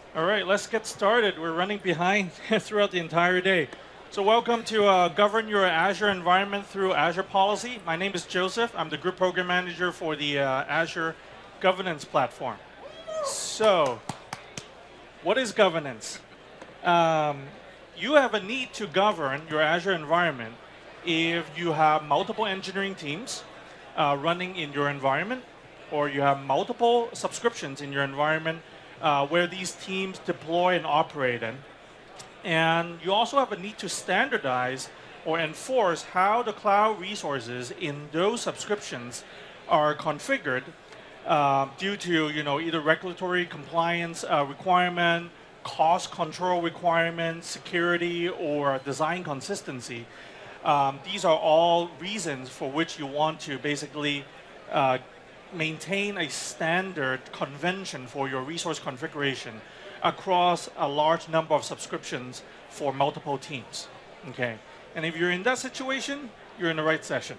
All right, let's get started. We're running behind throughout the entire day. So welcome to Govern Your Azure Environment Through Azure Policy. My name is Joseph. I'm the Group Program Manager for the Azure Governance Platform. So what is governance? You have a need to govern your Azure environment if you have multiple engineering teams running in your environment, or you have multiple subscriptions in your environment where these teams deploy and operate in. And you also have a need to standardize or enforce how the cloud resources in those subscriptions are configured due to either regulatory compliance requirement, cost control requirements, security, or design consistency. These are all reasons for which you want to basically maintain a standard convention for your resource configuration across a large number of subscriptions for multiple teams. Okay, and if you're in that situation, you're in the right session.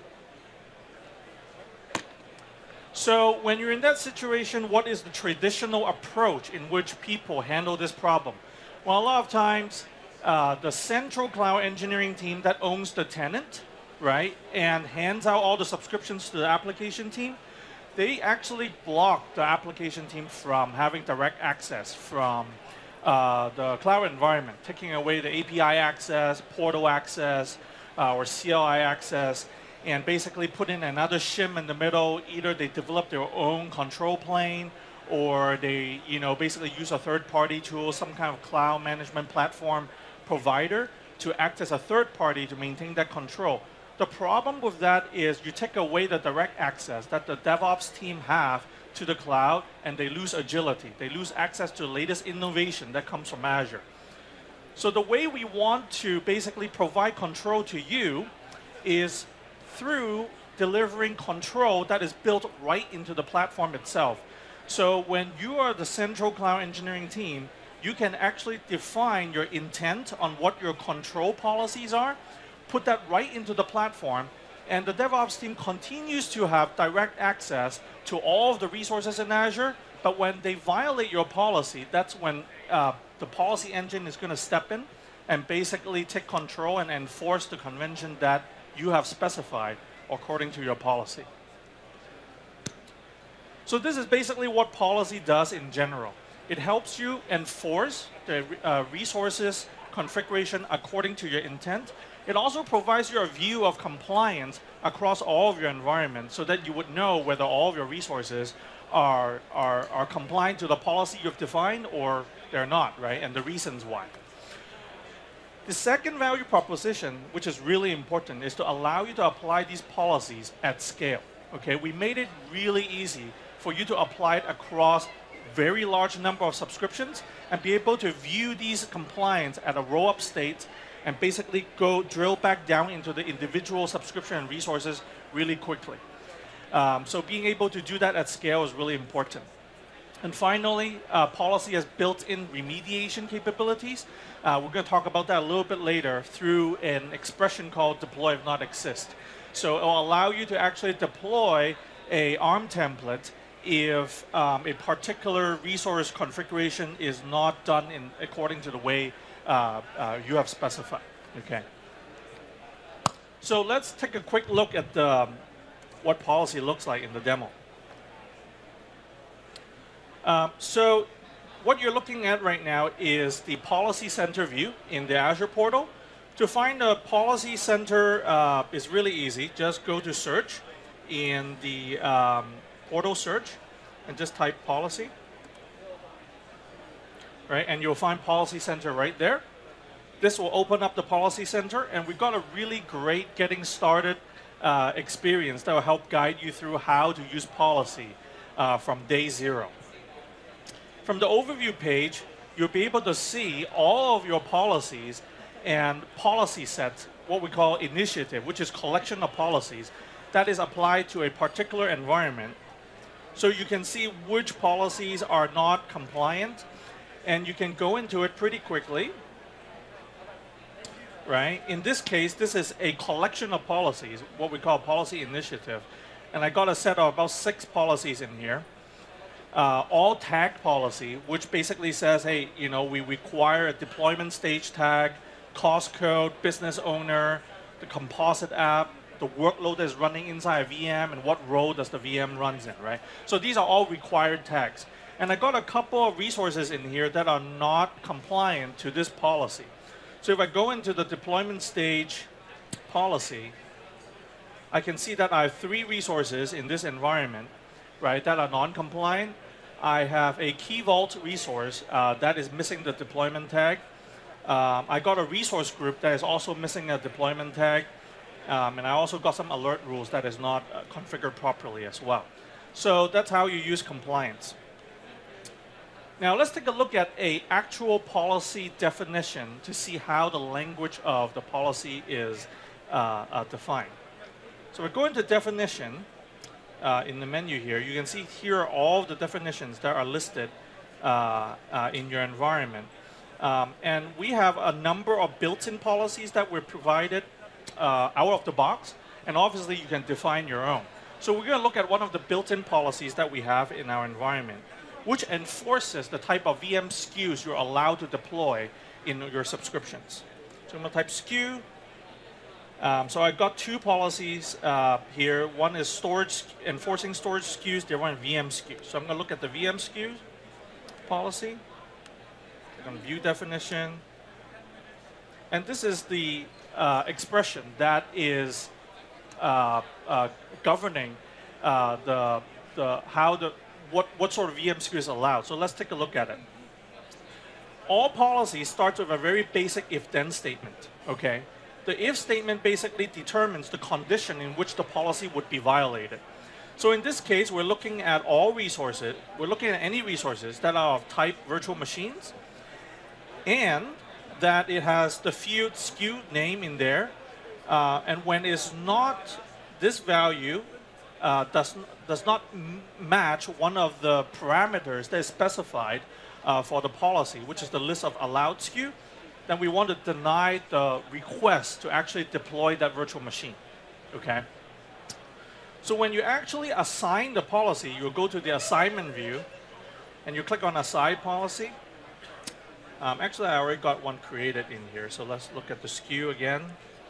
So when you're in that situation, what is the traditional approach in which people handle this problem? Well, a lot of times, the central cloud engineering team that owns the tenant, right, and hands out all the subscriptions to the application team, they actually block the application team from having direct access from the cloud environment, taking away the API access, portal access, or CLI access, and basically put in another shim in the middle. Either they develop their own control plane, or they basically use a third-party tool, some kind of cloud management platform provider to act as a third party to maintain that control. The problem with that is you take away the direct access that the DevOps team have to the cloud, and they lose agility. They lose access to the latest innovation that comes from Azure. So the way we want to basically provide control to you is through delivering control that is built right into the platform itself. So when you are the central cloud engineering team, you can actually define your intent on what your control policies are, put that right into the platform, and the DevOps team continues to have direct access to all of the resources in Azure. But when they violate your policy, that's when the policy engine is going to step in and basically take control and enforce the convention that you have specified according to your policy. So this is basically what policy does in general. It helps you enforce the resources configuration according to your intent. It also provides you a view of compliance across all of your environments so that you would know whether all of your resources are compliant to the policy you've defined or they're not, right? And the reasons why. The second value proposition, which is really important, is to allow you to apply these policies at scale. Okay, we made it really easy for you to apply it across very large number of subscriptions and be able to view these compliance at a roll-up state and basically go drill back down into the individual subscription and resources really quickly. So being able to do that at scale is really important. And finally, policy has built-in remediation capabilities. We're going to talk about that a little bit later through an expression called deploy if not exist. So it will allow you to actually deploy a ARM template if a particular resource configuration is not done according to the way you have specified. Okay. So let's take a quick look at what policy looks like in the demo. So what you're looking at right now is the Policy Center view in the Azure portal. To find the Policy Center is really easy. Just go to search in the portal search and just type policy. Right, and you'll find Policy Center right there. This will open up the Policy Center, and we've got a really great getting started experience that will help guide you through how to use policy from day zero. From the overview page, you'll be able to see all of your policies and policy sets, what we call initiative, which is collection of policies that is applied to a particular environment. So you can see which policies are not compliant, and you can go into it pretty quickly. Right? In this case, this is a collection of policies, what we call policy initiative. And I got a set of about 6 policies in here. all tag policy, which basically says, hey, we require a deployment stage tag, course code, business owner, the composite app, the workload that is running inside a VM, and what role does the VM runs in, right? So these are all required tags. And I got a couple of resources in here that are not compliant to this policy. So if I go into the deployment stage policy, I can see that I have 3 resources in this environment, right, that are non-compliant. I have a Key Vault resource that is missing the deployment tag. I got a resource group that is also missing a deployment tag. And I also got some alert rules that is not configured properly as well. So that's how you use compliance. Now let's take a look at an actual policy definition to see how the language of the policy is defined. So we're going to definition in the menu here. You can see here are all the definitions that are listed in your environment. And we have a number of built-in policies that were provided out of the box. And obviously, you can define your own. So we're going to look at one of the built-in policies that we have in our environment, which enforces the type of VM SKUs you're allowed to deploy in your subscriptions. So I'm going to type SKU. So I've got 2 policies here. One is enforcing storage SKUs. The other one VM SKUs. So I'm going to look at the VM SKUs policy. Click on View Definition. And this is the expression that is governing what sort of VM SKU is allowed. So let's take a look at it. All policies start with a very basic if-then statement. Okay, the if statement basically determines the condition in which the policy would be violated. So in this case, we're looking at all resources. We're looking at any resources that are of type virtual machines, and that it has the field SKU name in there, and when it's not, this value does not match one of the parameters that is specified for the policy, which is the list of allowed SKU, then we want to deny the request to actually deploy that virtual machine. Okay. So when you actually assign the policy, you'll go to the assignment view, and you click on Assign Policy. Actually, I already got one created in here, so let's look at the SKU again.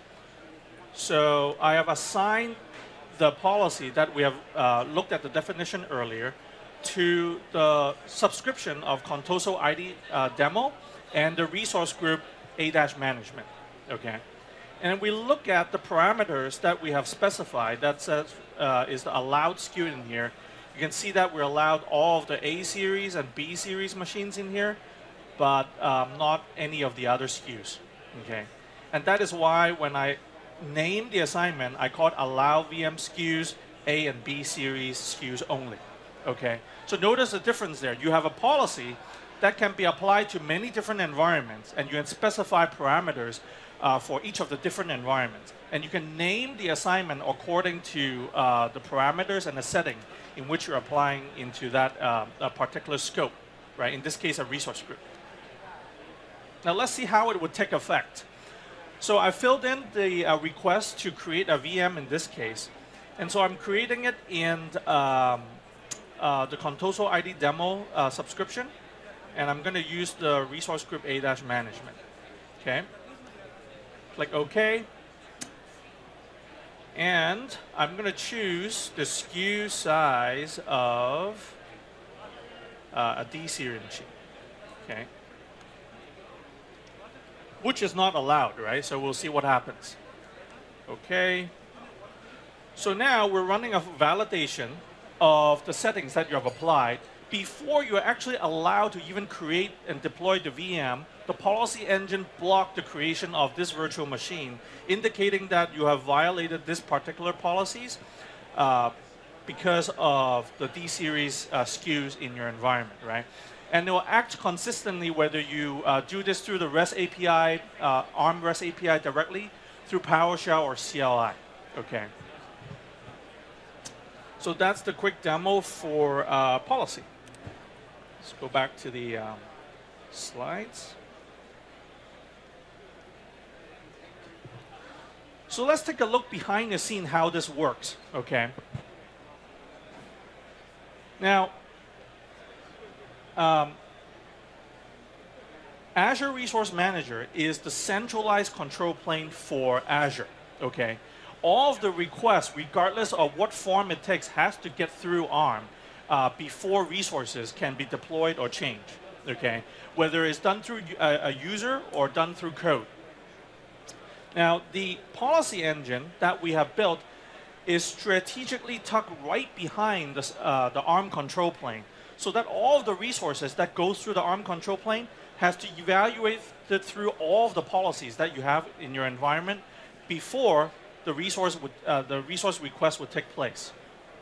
So I have assigned the policy that we have looked at the definition earlier to the subscription of Contoso ID demo and the resource group A-management. Okay, and we look at the parameters that we have specified that says is the allowed SKU in here. You can see that we're allowed all of the A series and B series machines in here, but not any of the other SKUs. Okay, and that is why when I name the assignment, I call it allow VM SKUs A and B series SKUs only. Okay, so notice the difference there. You have a policy that can be applied to many different environments, and you can specify parameters for each of the different environments. And you can name the assignment according to the parameters and the setting in which you're applying into that particular scope, right? In this case, a resource group. Now let's see how it would take effect. So I filled in the request to create a VM in this case. And so I'm creating it in the Contoso ID demo subscription. And I'm going to use the resource group A-management. Okay. Click OK. And I'm going to choose the SKU size of a D series machine. Okay. Which is not allowed, right? So we'll see what happens. Okay. So now we're running a validation of the settings that you have applied. Before you're actually allowed to even create and deploy the VM, the policy engine blocked the creation of this virtual machine, indicating that you have violated this particular policies because of the D-series SKUs in your environment, right? And it will act consistently whether you do this through the REST API, ARM REST API directly, through PowerShell or CLI. Okay. So that's the quick demo for policy. Let's go back to the slides. So let's take a look behind the scene how this works. Okay. Now, Azure Resource Manager is the centralized control plane for Azure, okay? All of the requests, regardless of what form it takes, has to get through ARM before resources can be deployed or changed, okay? Whether it's done through a user or done through code. Now, the policy engine that we have built is strategically tucked right behind the ARM control plane, so that all of the resources that go through the ARM control plane has to evaluate through all of the policies that you have in your environment before the resource request would take place.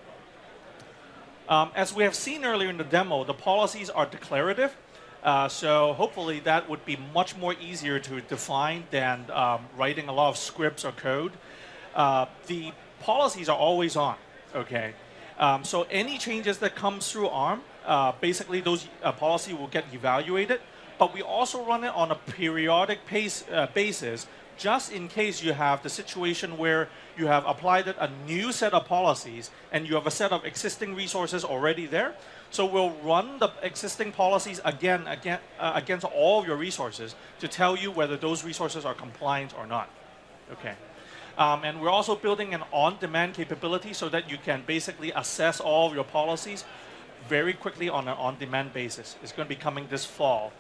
As we have seen earlier in the demo, the policies are declarative. So hopefully that would be much more easier to define than writing a lot of scripts or code. The policies are always on, okay? So any changes that comes through ARM, basically those policy will get evaluated, but we also run it on a periodic basis, just in case you have the situation where you have applied a new set of policies and you have a set of existing resources already there. So we'll run the existing policies again against all of your resources to tell you whether those resources are compliant or not. Okay. And we're also building an on-demand capability so that you can basically assess all of your policies very quickly on an on-demand basis. It's going to be coming this fall,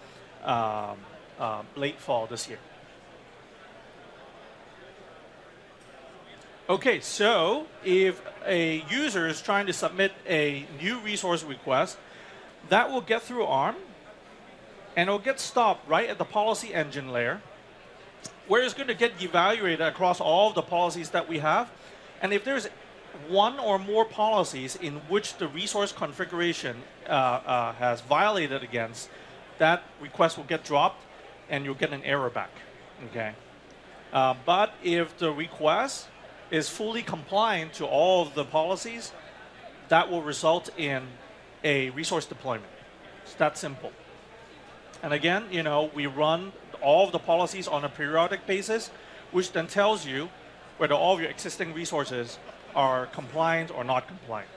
late fall this year. Okay, so if a user is trying to submit a new resource request, that will get through ARM, and it will get stopped right at the policy engine layer, where it's going to get evaluated across all of the policies that we have. And if there's one or more policies in which the resource configuration has violated against, that request will get dropped, and you'll get an error back. Okay. But if the request is fully compliant to all of the policies, that will result in a resource deployment. It's that simple. And again, you know, we run all of the policies on a periodic basis, which then tells you whether all of your existing resources are compliant or not compliant.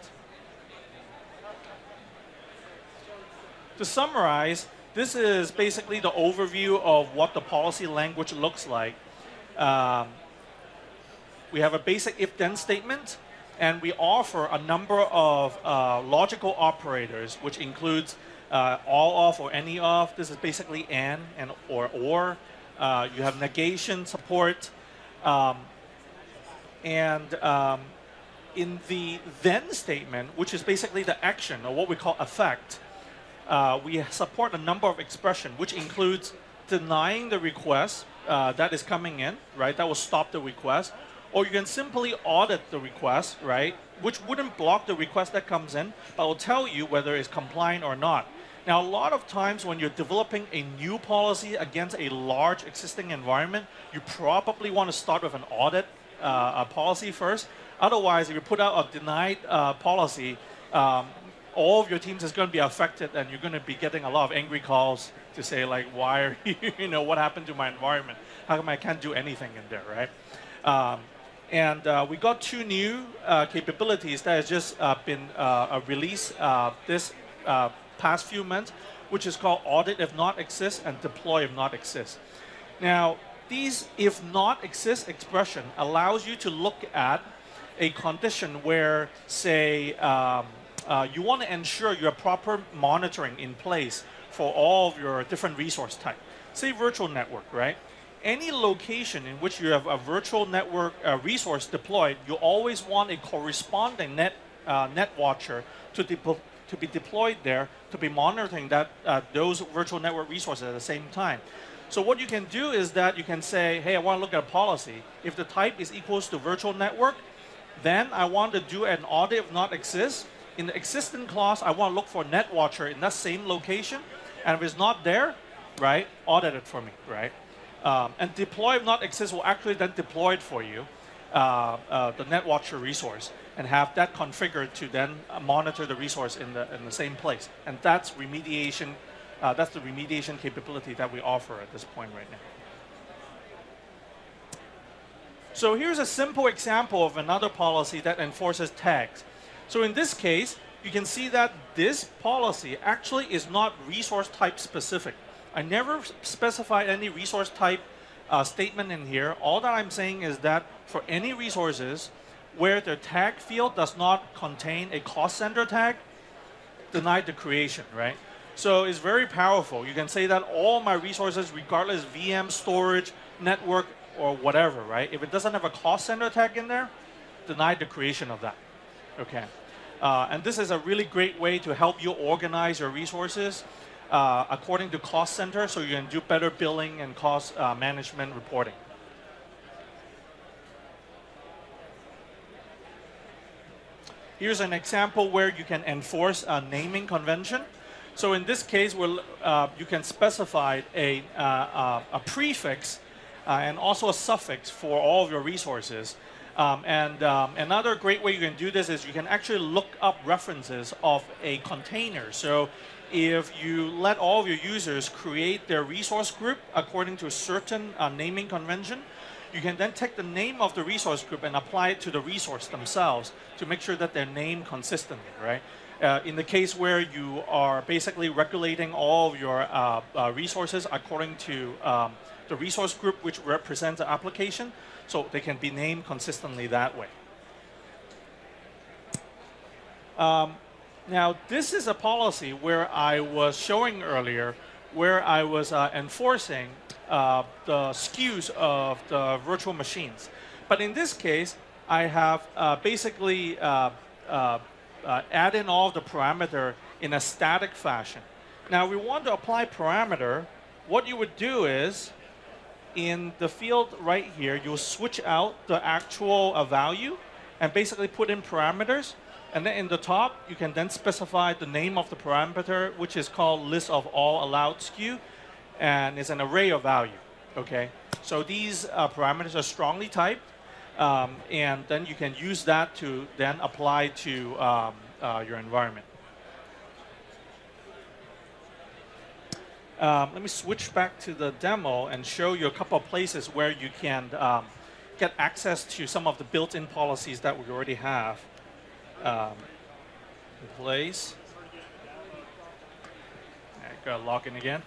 To summarize, this is basically the overview of what the policy language looks like. We have a basic if-then statement, and we offer a number of logical operators, which includes all of or any of. This is basically and or. You have negation support. In the then statement, which is basically the action, or what we call effect, we support a number of expressions, which includes denying the request that is coming in, right? That will stop the request. Or you can simply audit the request, right? Which wouldn't block the request that comes in, but will tell you whether it's compliant or not. Now, a lot of times when you're developing a new policy against a large existing environment, you probably want to start with an audit policy first. Otherwise, if you put out a denied policy, all of your teams is going to be affected, and you're going to be getting a lot of angry calls to say, like, why are you know, what happened to my environment? How come I can't do anything in there, right? We got two new capabilities that has just been released this past few months, which is called audit if not exist and deploy if not exist. Now, these if not exist expression allows you to look at a condition where, say, you want to ensure you have proper monitoring in place for all of your different resource type. Say virtual network, right? Any location in which you have a virtual network resource deployed, you always want a corresponding net watcher to be deployed there to be monitoring that those virtual network resources at the same time. So what you can do is that you can say, hey, I want to look at a policy. If the type is equals to virtual network, then I want to do an audit if not exist. In the existing clause, I want to look for net watcher in that same location. And if it's not there, right, audit it for me, right? And deploy if not exist will actually then deploy it for you, the NetWatcher resource, and have that configured to then monitor the resource in the same place. And that's remediation. That's the remediation capability that we offer at this point right now. So here's a simple example of another policy that enforces tags. So in this case, you can see that this policy actually is not resource type specific. I never specified any resource type statement in here. All that I'm saying is that for any resources where the tag field does not contain a cost center tag, deny the creation, right? So it's very powerful. You can say that all my resources, regardless VM, storage, network, or whatever, right? If it doesn't have a cost center tag in there, deny the creation of that, okay? And this is a really great way to help you organize your resources according to cost center, so you can do better billing and cost management reporting. Here's an example where you can enforce a naming convention. So in this case, you can specify a prefix and also a suffix for all of your resources. Another great way you can do this is you can actually look up references of a container. So if you let all of your users create their resource group according to a certain naming convention, you can then take the name of the resource group and apply it to the resource themselves to make sure that they're named consistently, right? In the case where you are basically regulating all of your resources according to the resource group which represents the application, so they can be named consistently that way. Now, this is a policy where I was showing earlier, where I was enforcing the SKUs of the virtual machines. But in this case, I have basically add in all of the parameter in a static fashion. Now, we want to apply parameter. What you would do is, in the field right here, you'll switch out the actual value and basically put in parameters. And then in the top, you can then specify the name of the parameter, which is called list of all allowed SKU, and it's an array of value, okay? So these parameters are strongly typed, and then you can use that to then apply to your environment. Let me switch back to the demo and show you a couple of places where you can get access to some of the built-in policies that we already have in place. Gotta log in again.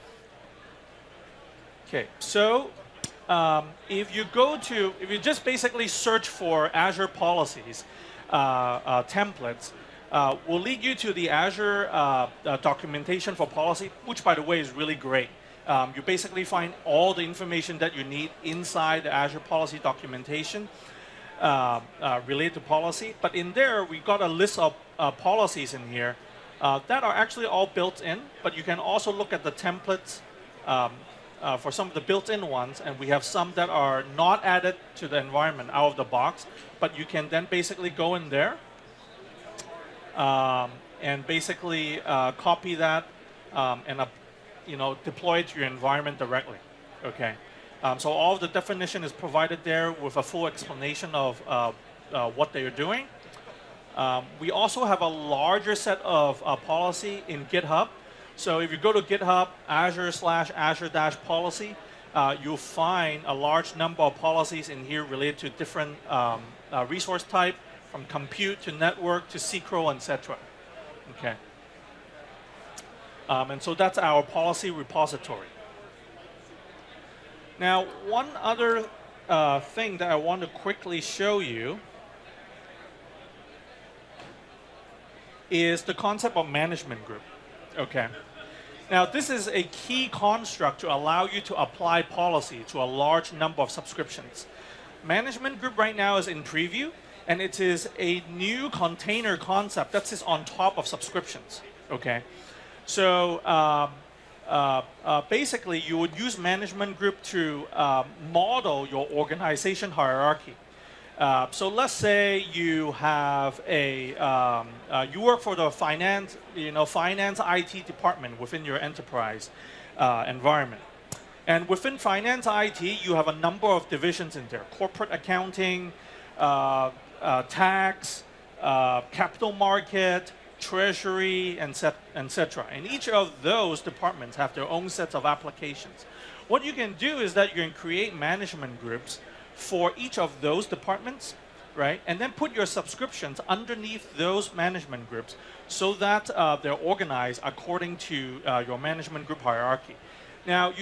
Okay, so if you just basically search for Azure policies templates, will lead you to the Azure documentation for policy, which, by the way, is really great. You basically find all the information that you need inside the Azure policy documentation related to policy. But in there, we got a list of policies in here that are actually all built in. But you can also look at the templates for some of the built-in ones. And we have some that are not added to the environment out of the box. But you can then basically go in there and basically copy that and deploy it to your environment directly. Okay. So all of the definition is provided there with a full explanation of what they are doing. We also have a larger set of policy in GitHub. So if you go to GitHub, Azure/Azure-policy, you'll find a large number of policies in here related to different resource type, from compute to network to SQL, etc. Okay. And so that's our policy repository. Now, one other thing that I want to quickly show you is the concept of management group. Okay. Now, this is a key construct to allow you to apply policy to a large number of subscriptions. Management group right now is in preview, and it is a new container concept that sits on top of subscriptions. Okay. So basically, you would use management group to model your organization hierarchy. So let's say you have you work for the finance IT department within your enterprise environment. And within finance IT, you have a number of divisions in there: corporate accounting, tax, capital market, treasury, etc. And each of those departments have their own sets of applications. What you can do is that you can create management groups for each of those departments right? And then put your subscriptions underneath those management groups so that they're organized according to your management group hierarchy. Now,